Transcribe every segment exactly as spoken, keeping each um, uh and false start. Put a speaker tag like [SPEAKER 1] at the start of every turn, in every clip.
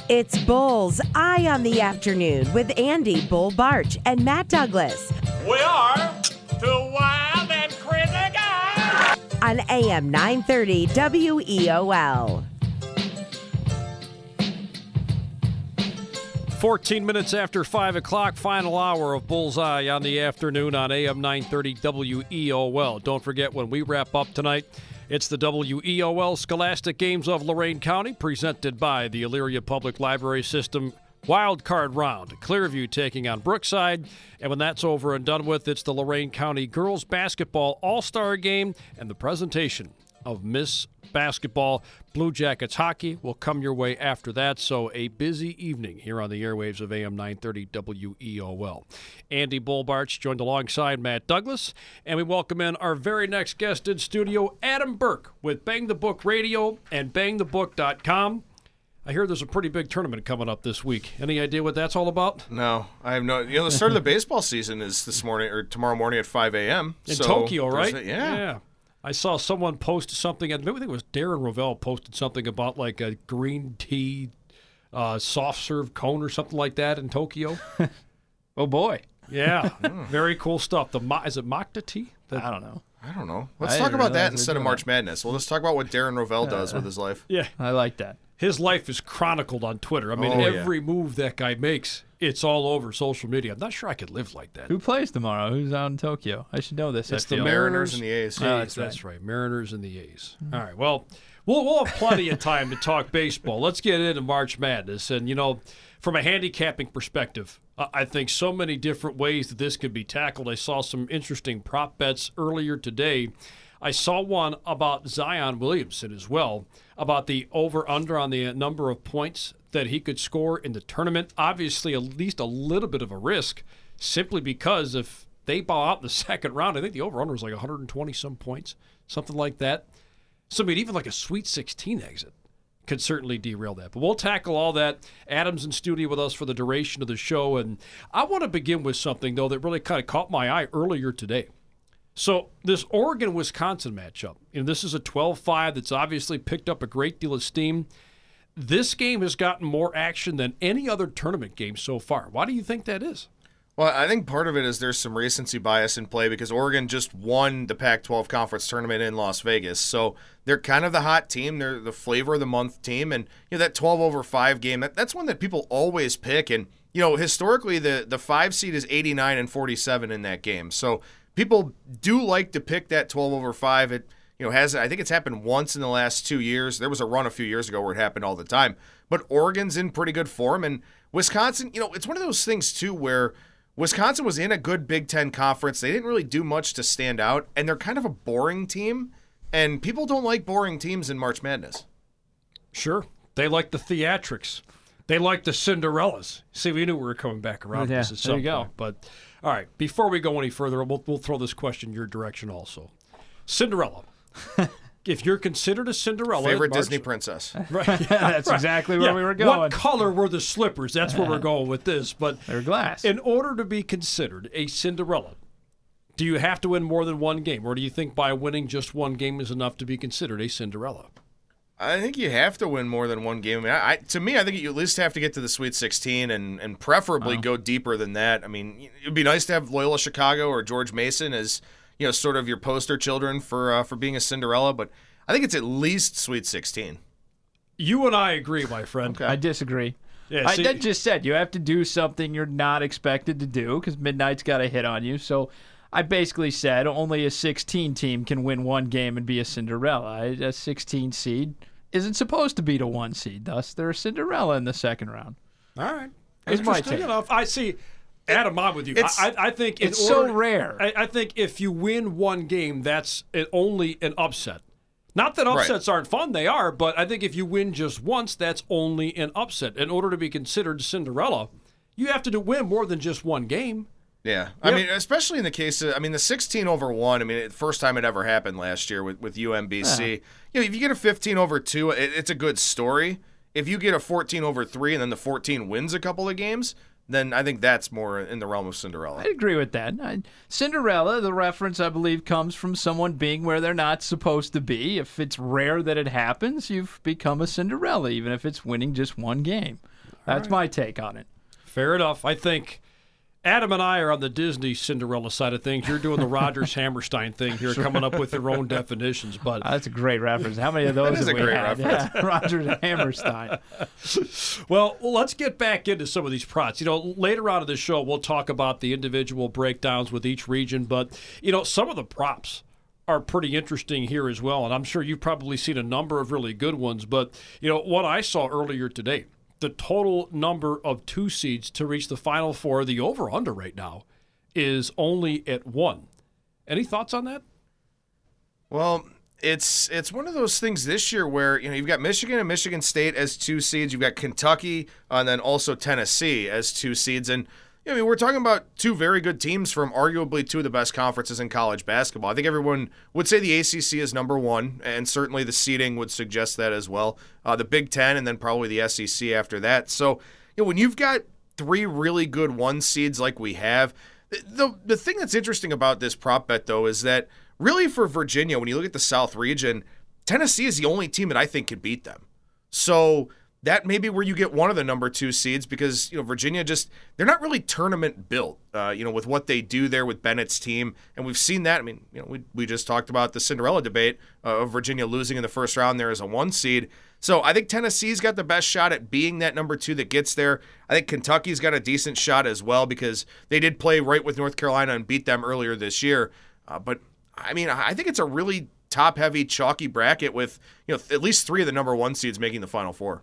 [SPEAKER 1] It's Bull's Eye on the Afternoon with Andy Bull Barch and Matt Douglas.
[SPEAKER 2] We are two wild and crazy guys.
[SPEAKER 1] On A M nine thirty W E O L.
[SPEAKER 3] fourteen minutes after five o'clock, final hour of Bullseye on the afternoon on A M nine thirty W E O L. Don't forget, when we wrap up tonight, it's the W E O L Scholastic Games of Lorain County, presented by the Elyria Public Library System Wild Card Round. Clearview taking on Brookside. And when that's over and done with, it's the Lorain County Girls Basketball All-Star Game and the presentation of Miss Basketball. Blue Jackets hockey will come your way after that, so a busy evening here on the airwaves of A M nine thirty W E O L. Andy Bull Barch joined alongside Matt Douglas, and we welcome in our very next guest in studio, Adam Burke with Bang the Book Radio and bang the book dot com. I hear there's a pretty big tournament coming up this week. Any idea what that's all about?
[SPEAKER 4] No, I have no. You know, the start of the baseball season is this morning or tomorrow morning at five a.m.
[SPEAKER 3] In
[SPEAKER 4] so
[SPEAKER 3] Tokyo, right?
[SPEAKER 4] A, yeah.
[SPEAKER 3] Yeah. I saw someone post something, maybe I think it was Darren Rovell posted something about like a green tea uh, soft serve cone or something like that in Tokyo.
[SPEAKER 5] Oh, boy.
[SPEAKER 3] Yeah. Very cool stuff. The Is it Makta tea? The,
[SPEAKER 5] I don't know.
[SPEAKER 4] I don't know. Let's
[SPEAKER 5] I
[SPEAKER 4] talk
[SPEAKER 5] didn't
[SPEAKER 4] about that
[SPEAKER 5] realize
[SPEAKER 4] instead
[SPEAKER 5] they
[SPEAKER 4] of
[SPEAKER 5] do
[SPEAKER 4] March
[SPEAKER 5] that.
[SPEAKER 4] Madness. Well, let's talk about what Darren Rovell does with his life.
[SPEAKER 3] Yeah.
[SPEAKER 5] I like that.
[SPEAKER 3] His life is chronicled on Twitter. I mean,
[SPEAKER 4] Oh, yeah.
[SPEAKER 3] every move that guy makes, it's all over social media. I'm not sure I could live like that.
[SPEAKER 5] Who plays tomorrow? Who's out in Tokyo? I should know this.
[SPEAKER 3] It's
[SPEAKER 5] I
[SPEAKER 3] the
[SPEAKER 5] feel.
[SPEAKER 3] Mariners
[SPEAKER 4] Mariners and the A's.
[SPEAKER 5] Oh,
[SPEAKER 3] A's,
[SPEAKER 5] that's
[SPEAKER 3] that's
[SPEAKER 5] right.
[SPEAKER 3] right. Mariners and the A's. All right. Well, we'll we'll have plenty of time to talk baseball. Let's get into March Madness. And, you know, from a handicapping perspective, I I think so many different ways that this could be tackled. I saw some interesting prop bets earlier today. I saw one about Zion Williamson as well, about the over-under on the number of points that he could score in the tournament. Obviously, at least a little bit of a risk, simply because if they bow out in the second round, I think the over-under is like one hundred twenty some points, something like that. So, I mean, even like a Sweet sixteen exit could certainly derail that. But we'll tackle all that. Adam's in studio with us for the duration of the show. And I want to begin with something, though, that really kind of caught my eye earlier today. So this Oregon-Wisconsin matchup, you know, this is a twelve five that's obviously picked up a great deal of steam. This game has gotten more action than any other tournament game so far. Why do you think that is?
[SPEAKER 4] Well, I think part of it is there's some recency bias in play because Oregon just won the Pac twelve conference tournament in Las Vegas. So they're kind of the hot team. They're the flavor of the month team. And, you know, that twelve over five game, that, that's one that people always pick. And, you know, historically, the, the five seed is eighty-nine and forty-seven in that game. So people do like to pick that twelve over five. It, you know, has I think it's happened once in the last two years. There was a run a few years ago where it happened all the time. But Oregon's in pretty good form. And Wisconsin, you know, it's one of those things, too, where Wisconsin was in a good Big Ten conference. They didn't really do much to stand out, and they're kind of a boring team, and people don't like boring teams in March Madness.
[SPEAKER 3] Sure. They like the theatrics. They like the Cinderellas. See, we knew we were coming back around
[SPEAKER 5] Yeah,
[SPEAKER 3] this at
[SPEAKER 5] there
[SPEAKER 3] some
[SPEAKER 5] you go.
[SPEAKER 3] point. But, all right, before we go any further, we'll, we'll throw this question your direction also. Cinderella. If you're considered a Cinderella,
[SPEAKER 4] Favorite
[SPEAKER 3] March,
[SPEAKER 4] Disney princess.
[SPEAKER 3] right?
[SPEAKER 5] That's
[SPEAKER 3] Right.
[SPEAKER 5] exactly where
[SPEAKER 3] Yeah.
[SPEAKER 5] we were going.
[SPEAKER 3] What color were the slippers? That's where we're going with this. But
[SPEAKER 5] They're glass.
[SPEAKER 3] in order to be considered a Cinderella, do you have to win more than one game, or do you think by winning just one game is enough to be considered a Cinderella?
[SPEAKER 4] I think you have to win more than one game. I mean, I, to me, I think you at least have to get to the Sweet sixteen and, and preferably
[SPEAKER 5] Wow.
[SPEAKER 4] go deeper than that. I mean, it'd be nice to have Loyola Chicago or George Mason as, you know, sort of your poster children for uh, for being a Cinderella, but I think it's at least Sweet sixteen.
[SPEAKER 3] You and I agree, my friend.
[SPEAKER 4] Okay.
[SPEAKER 5] I disagree.
[SPEAKER 3] Yeah,
[SPEAKER 5] I
[SPEAKER 3] see-
[SPEAKER 5] that just said you have to do something you're not expected to do because midnight's got to hit on you. So I basically said only a sixteen team can win one game and be a Cinderella. A sixteen seed isn't supposed to beat a one seed. Thus, they're a Cinderella in the second round.
[SPEAKER 3] All right.
[SPEAKER 5] Here's my
[SPEAKER 3] Interesting
[SPEAKER 5] take.
[SPEAKER 3] enough. I see. Adam, I'm with you.
[SPEAKER 4] It's-
[SPEAKER 3] I, I I think in
[SPEAKER 5] It's so
[SPEAKER 3] order-
[SPEAKER 5] rare.
[SPEAKER 3] I, I think if you win one game, that's an, only an upset. Not that upsets aren't fun, they are, but I think if you win just once, that's only an upset. In order to be considered Cinderella, you have to do, win more than just one game.
[SPEAKER 4] Yeah. I
[SPEAKER 3] Yep.
[SPEAKER 4] mean, especially in the case of, I mean, the sixteen over one, I mean, the first time it ever happened last year with, with U M B C. You know, if you get a fifteen over two, it, it's a good story. If you get a fourteen over three and then the fourteen wins a couple of games, then I think that's more in the realm of Cinderella.
[SPEAKER 5] I agree with that. I, Cinderella, the reference, I believe, comes from someone being where they're not supposed to be. If it's rare that it happens, you've become a Cinderella, even if it's winning just one game. That's right. My take on it.
[SPEAKER 3] Fair enough. I think Adam and I are on the Disney Cinderella side of things. You're doing the Rogers Hammerstein thing here, sure. coming up with your own definitions. But
[SPEAKER 5] that's a great reference. How many of those
[SPEAKER 4] that is
[SPEAKER 5] have
[SPEAKER 4] a
[SPEAKER 5] we
[SPEAKER 4] great
[SPEAKER 5] had?
[SPEAKER 4] reference.
[SPEAKER 5] Yeah, Rogers and Hammerstein.
[SPEAKER 3] Well, let's get back into some of these props. You know, later on in the show, we'll talk about the individual breakdowns with each region. But, you know, some of the props are pretty interesting here as well. And I'm sure you've probably seen a number of really good ones. But, you know, what I saw earlier today, the total number of two seeds to reach the Final Four, the over-under right now, is only at one. Any thoughts on that?
[SPEAKER 4] Well, it's it's one of those things this year where, you know, you've got Michigan and Michigan State as two seeds. You've got Kentucky and then also Tennessee as two seeds. And, I mean, we're talking about two very good teams from arguably two of the best conferences in college basketball. I think everyone would say the A C C is number one, and certainly the seeding would suggest that as well. Uh, the Big Ten, and then probably the S E C after that. So, you know, when you've got three really good one seeds like we have, the, the the thing that's interesting about this prop bet, though, is that really for Virginia, when you look at the South region, Tennessee is the only team that I think can beat them. So that may be where you get one of the number two seeds because, you know, Virginia just, they're not really tournament built, uh, you know, with what they do there with Bennett's team. And we've seen that. I mean, you know, we, we just talked about the Cinderella debate uh, of Virginia losing in the first round there as a one seed. So I think Tennessee's got the best shot at being that number two that gets there. I think Kentucky's got a decent shot as well because they did play right with North Carolina and beat them earlier this year. Uh, but, I mean, I think it's a really top-heavy, chalky bracket with, you know, at least three of the number one seeds making the Final Four.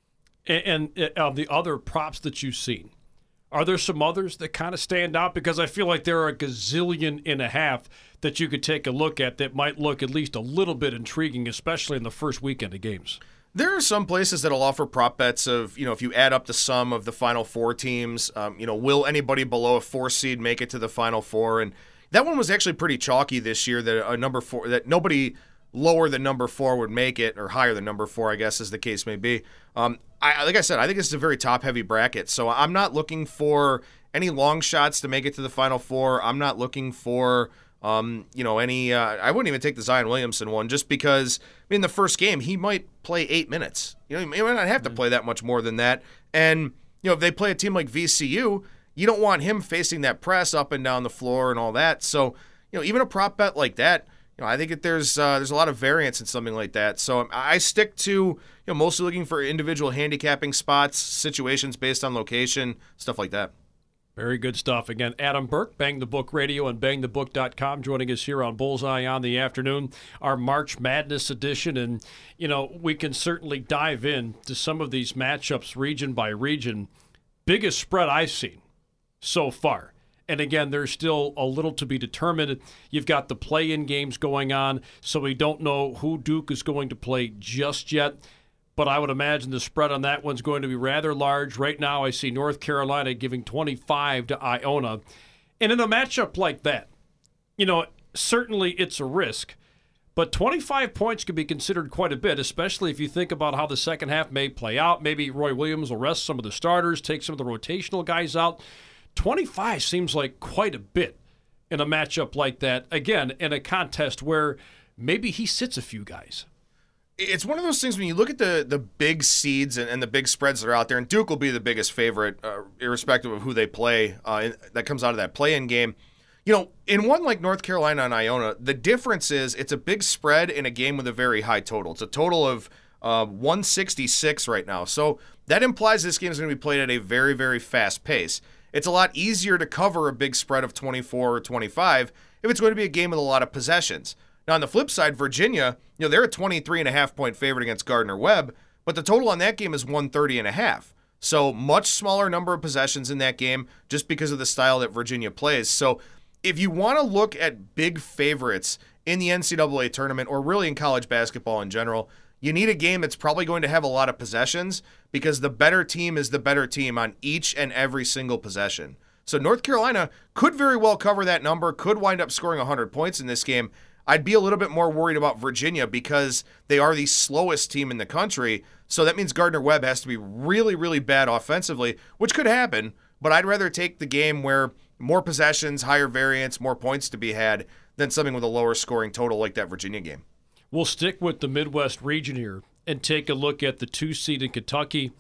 [SPEAKER 3] And, and uh, the other props that you've seen, are there some others that kind of stand out? Because I feel like there are a gazillion and a half that you could take a look at that might look at least a little bit intriguing, especially in the first weekend of games.
[SPEAKER 4] There are some places that'll offer prop bets of, you know, if you add up the sum of the Final Four teams, um, you know, will anybody below a four seed make it to the Final Four? And that one was actually pretty chalky this year, that a number four, that nobody lower than number four would make it, or higher than number four, I guess, as the case may be. Um, I, like I said, I think this is a very top-heavy bracket, so I'm not looking for any long shots to make it to the Final Four. I'm not looking for, um, you know, any. Uh, I wouldn't even take the Zion Williamson one, just because in the first game he might play eight minutes. You know, he might not have to play that much more than that. And you know, if they play a team like V C U, you don't want him facing that press up and down the floor and all that. So, you know, even a prop bet like that, you know, I think that there's uh, there's a lot of variance in something like that. So I stick to, you know, mostly looking for individual handicapping spots, situations based on location, stuff like that.
[SPEAKER 3] Very good stuff. Again, Adam Burke, Bang the Book Radio and bang the book dot com, joining us here on Bullseye on the Afternoon, our March Madness edition. And, you know, we can certainly dive in to some of these matchups region by region. Biggest spread I've seen so far. And again, there's still a little to be determined. You've got the play-in games going on, so we don't know who Duke is going to play just yet. But I would imagine the spread on that one's going to be rather large. Right now, I see North Carolina giving twenty-five to Iona. And in a matchup like that, you know, certainly it's a risk. But twenty-five points can be considered quite a bit, especially if you think about how the second half may play out. Maybe Roy Williams will rest some of the starters, take some of the rotational guys out. twenty-five seems like quite a bit in a matchup like that. Again, in a contest where maybe he sits a few guys.
[SPEAKER 4] It's one of those things when you look at the the big seeds and, and the big spreads that are out there, and Duke will be the biggest favorite, uh, irrespective of who they play, uh, in, that comes out of that play-in game. You know, in one like North Carolina and Iona, the difference is it's a big spread in a game with a very high total. It's a total of uh, one sixty-six right now. So that implies this game is going to be played at a very, very fast pace. It's a lot easier to cover a big spread of twenty-four or twenty-five if it's going to be a game with a lot of possessions. Now, on the flip side, Virginia, you know, they're a twenty-three and a half point favorite against Gardner-Webb, but the total on that game is one thirty and a half. So much smaller number of possessions in that game just because of the style that Virginia plays. So if you want to look at big favorites in the N C double A tournament, or really in college basketball in general, you need a game that's probably going to have a lot of possessions, because the better team is the better team on each and every single possession. So North Carolina could very well cover that number, could wind up scoring one hundred points in this game. I'd be a little bit more worried about Virginia because they are the slowest team in the country. So that means Gardner-Webb has to be really, really bad offensively, which could happen. But I'd rather take the game where more possessions, higher variance, more points to be had than something with a lower scoring total like that Virginia game.
[SPEAKER 3] We'll stick with the Midwest region here and take a look at the two seed in Kentucky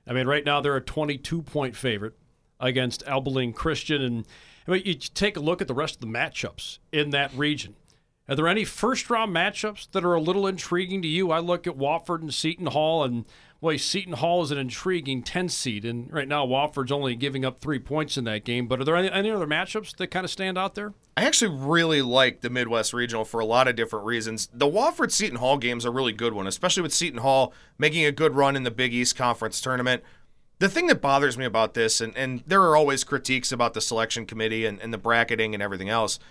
[SPEAKER 3] I mean, right now they're a twenty-two point favorite against Abilene Christian. And I mean, you take a look at the rest of the matchups in that region. Are there any first-round matchups that are a little intriguing to you? I look at Wofford and Seton Hall, and boy, Seton Hall is an intriguing ten seed, and right now Wofford's only giving up three points in that game. But are there any, any other matchups that kind of stand out there?
[SPEAKER 4] I actually really like the Midwest Regional for a lot of different reasons. The Wofford-Seton Hall game's a really good one, especially with Seton Hall making a good run in the Big East Conference tournament. The thing that bothers me about this, and, and there are always critiques about the selection committee and, and the bracketing and everything else,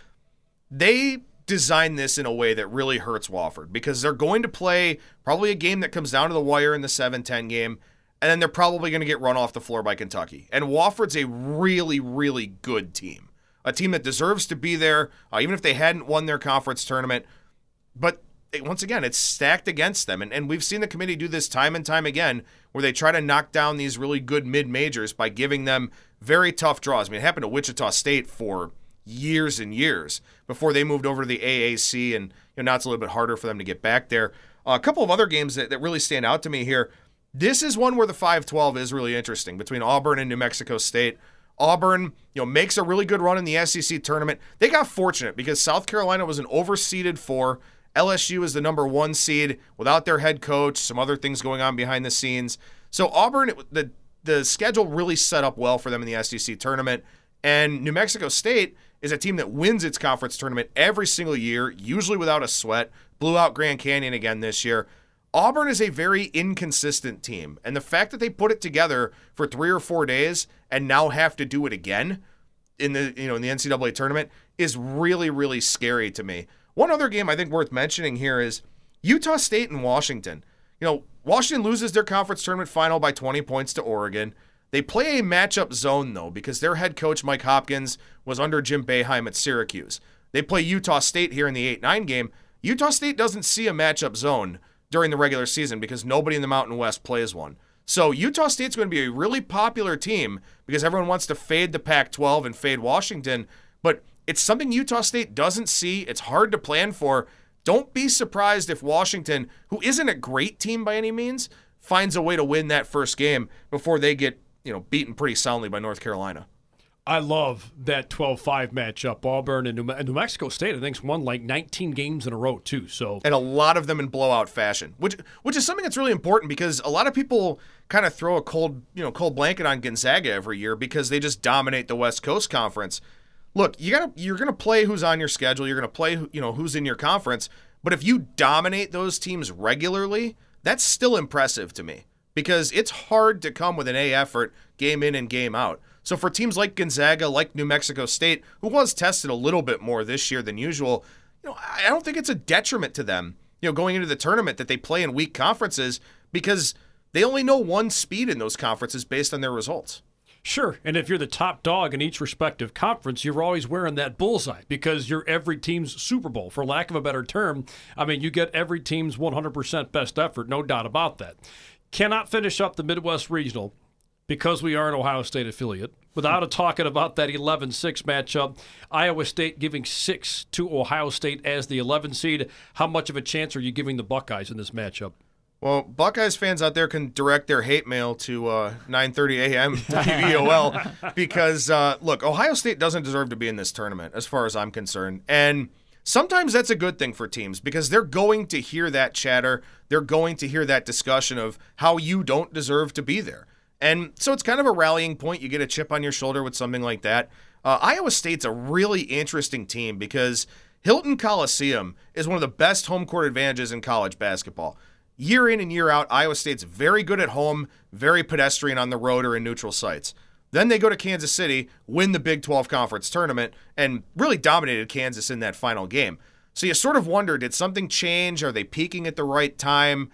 [SPEAKER 4] they design this in a way that really hurts Wofford because they're going to play probably a game that comes down to the wire in the seven ten game, and then they're probably going to get run off the floor by Kentucky. And Wofford's a really, really good team, a team that deserves to be there, uh, even if they hadn't won their conference tournament. But it, once again, it's stacked against them, and, and we've seen the committee do this time and time again where they try to knock down these really good mid-majors by giving them very tough draws. I mean, it happened to Wichita State for years and years before they moved over to the A A C, and you know, now it's a little bit harder for them to get back there. Uh, a couple of other games that, that really stand out to me here. This is one where the five twelve is really interesting between Auburn and New Mexico State. Auburn, you know, makes a really good run in the S E C tournament. They got fortunate because South Carolina was an overseeded four. L S U is the number one seed without their head coach, some other things going on behind the scenes. So Auburn, the the schedule really set up well for them in the S E C tournament. And New Mexico State is a team that wins its conference tournament every single year, usually without a sweat. Blew out Grand Canyon again this year. Auburn is a very inconsistent team, and the fact that they put it together for three or four days and now have to do it again in the you know in the N C double A tournament is really, really scary to me. One other game I think worth mentioning here is Utah State and Washington. You know, Washington loses their conference tournament final by twenty points to Oregon. They play a matchup zone, though, because their head coach, Mike Hopkins, was under Jim Boeheim at Syracuse. They play Utah State here in the eight nine game. Utah State doesn't see a matchup zone during the regular season because nobody in the Mountain West plays one. So Utah State's going to be a really popular team because everyone wants to fade the Pac twelve and fade Washington, but it's something Utah State doesn't see. It's hard to plan for. Don't be surprised if Washington, who isn't a great team by any means, finds a way to win that first game before they get you know, beaten pretty soundly by North Carolina.
[SPEAKER 3] I love that twelve five matchup. Auburn and New, Me- New Mexico State, I think, won like nineteen games in a row, too. So,
[SPEAKER 4] and a lot of them in blowout fashion, which which is something that's really important because a lot of people kind of throw a cold, you know, cold blanket on Gonzaga every year because they just dominate the West Coast Conference. Look, you gotta you're gonna play who's on your schedule. You're gonna play, you know, who's in your conference. But if you dominate those teams regularly, that's still impressive to me. Because it's hard to come with an A effort game in and game out. So for teams like Gonzaga, like New Mexico State, who was tested a little bit more this year than usual, you know, I don't think it's a detriment to them, you know, going into the tournament that they play in weak conferences because they only know one speed in those conferences based on their results.
[SPEAKER 3] Sure, and if you're the top dog in each respective conference, you're always wearing that bullseye because you're every team's Super Bowl, for lack of a better term. I mean, you get every team's one hundred percent best effort, no doubt about that. Cannot finish up the Midwest Regional because we are an Ohio State affiliate without a talking about that eleven six matchup. Iowa State giving six to Ohio State as the eleven seed. How much of a chance are you giving the Buckeyes in this matchup?
[SPEAKER 4] Well, Buckeyes fans out there can direct their hate mail to uh, nine thirty a.m. W E O L because, uh, look, Ohio State doesn't deserve to be in this tournament as far as I'm concerned. And sometimes that's a good thing for teams because they're going to hear that chatter. They're going to hear that discussion of how you don't deserve to be there. And so it's kind of a rallying point. You get a chip on your shoulder with something like that. Uh, Iowa State's a really interesting team because Hilton Coliseum is one of the best home court advantages in college basketball. Year in and year out, Iowa State's very good at home, very pedestrian on the road or in neutral sites. Then they go to Kansas City, win the Big twelve Conference tournament, and really dominated Kansas in that final game. So you sort of wonder, did something change? Are they peaking at the right time?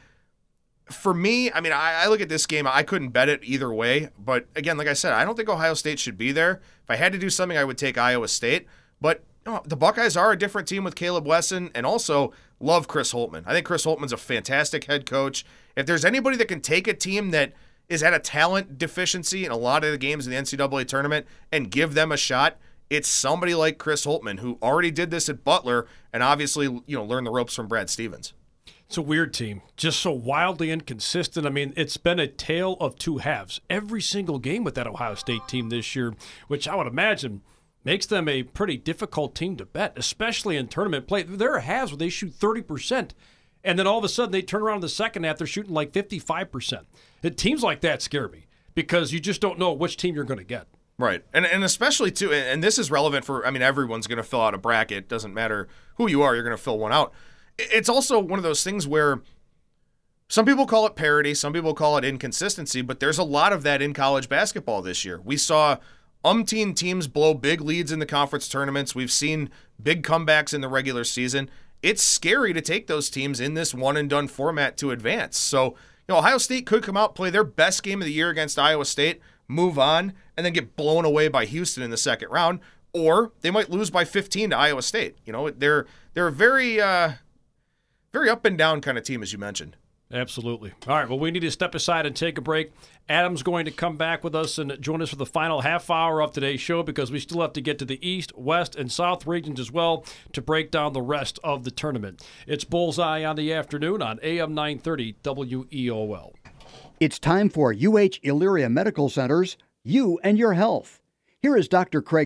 [SPEAKER 4] For me, I mean, I, I look at this game, I couldn't bet it either way. But again, like I said, I don't think Ohio State should be there. If I had to do something, I would take Iowa State. But you know, the Buckeyes are a different team with Caleb Wesson, and also love Chris Holtmann. I think Chris Holtmann's a fantastic head coach. If there's anybody that can take a team that is at a talent deficiency in a lot of the games in the N C double A tournament and give them a shot, it's somebody like Chris Holtmann, who already did this at Butler and obviously, you know, learned the ropes from Brad Stevens.
[SPEAKER 3] It's a weird team, just so wildly inconsistent. I mean, it's been a tale of two halves. Every single game with that Ohio State team this year, which I would imagine makes them a pretty difficult team to bet, especially in tournament play. There are halves where they shoot thirty percent, and then all of a sudden they turn around in the second half, they're shooting like fifty-five percent. And teams like that scare me because you just don't know which team you're going to get.
[SPEAKER 4] Right. And and especially, too, and this is relevant for, I mean, everyone's going to fill out a bracket. Doesn't matter who you are, you're going to fill one out. It's also one of those things where some people call it parity, some people call it inconsistency, but there's a lot of that in college basketball this year. We saw umpteen teams blow big leads in the conference tournaments. We've seen big comebacks in the regular season. It's scary to take those teams in this one-and-done format to advance. So, you know, Ohio State could come out, play their best game of the year against Iowa State, move on, and then get blown away by Houston in the second round, or they might lose by fifteen to Iowa State. You know, they're they're a very, uh, very up and down kind of team, as you mentioned.
[SPEAKER 3] Absolutely. All right, well, we need to step aside and take a break. Adam's going to come back with us and join us for the final half hour of today's show because we still have to get to the East, West, and South regions as well to break down the rest of the tournament. It's Bullseye on the afternoon on A M nine thirty W E O L.
[SPEAKER 6] It's time for U H Illyria Medical Center's You and Your Health. Here is Doctor Craig